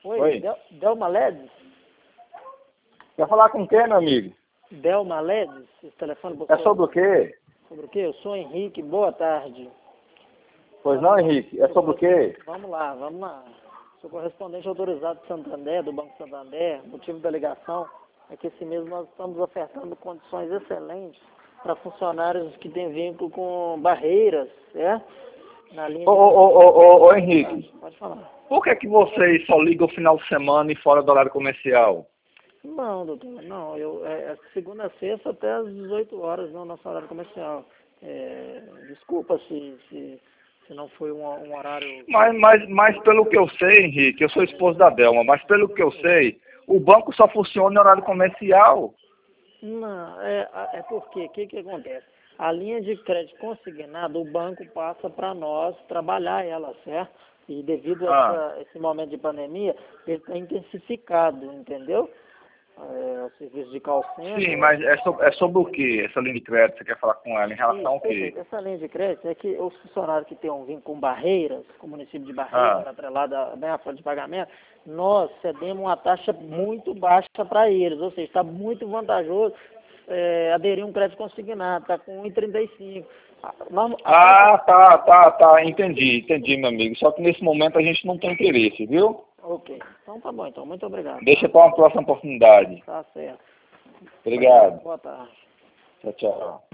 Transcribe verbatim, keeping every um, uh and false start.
Oi, Oi. Del, Delma Ledes? Quer falar com quem, meu amigo? Delma Ledes? Esse telefone É sobre o quê? Sobre o quê? Eu sou Henrique, boa tarde. Pois não, Henrique. É sobre o quê? Vamos lá, vamos lá. Sou correspondente autorizado de Santander, do Banco Santander. O motivo da ligação é que esse mês nós estamos ofertando condições excelentes para funcionários que têm vínculo com barreiras, certo? Na linha Ô, de... ô, ô, ô, ô, Henrique. Pode falar. Por que que vocês só ligam o final de semana e fora do horário comercial? Não, doutor, não. Eu, é, é segunda a sexta até às dezoito horas no nosso horário comercial. É, desculpa se, se, se não foi um, um horário... Mas, mas, mas pelo que eu sei, Henrique, eu sou esposo da Delma, mas pelo que eu sei, o banco só funciona em horário comercial. Não, é, é porque, o que que acontece? A linha de crédito consignado, o banco passa para nós trabalhar ela, certo? E devido a Ah. essa, esse momento de pandemia, ele está intensificado, entendeu? É, o serviço de call center. Sim, mas é sobre, é sobre o quê? Essa linha de crédito, você quer falar com ela? Em relação Isso, ao perfeito. quê? Essa linha de crédito é que os funcionários que têm um vínculo com barreiras, com o município de Barreiras, Ah. atrelado à né, à folha de pagamento, nós cedemos uma taxa muito baixa para eles, ou seja, está muito vantajoso é, aderir um crédito consignado, está com um vírgula trinta e cinco. Norma- Ah, tá, tá, tá, entendi, entendi, meu amigo. Só que nesse momento a gente não tem interesse, viu? Ok, então tá bom, então, muito obrigado. Deixa para uma próxima oportunidade. Tá certo. Obrigado. Boa tarde. Tchau, tchau.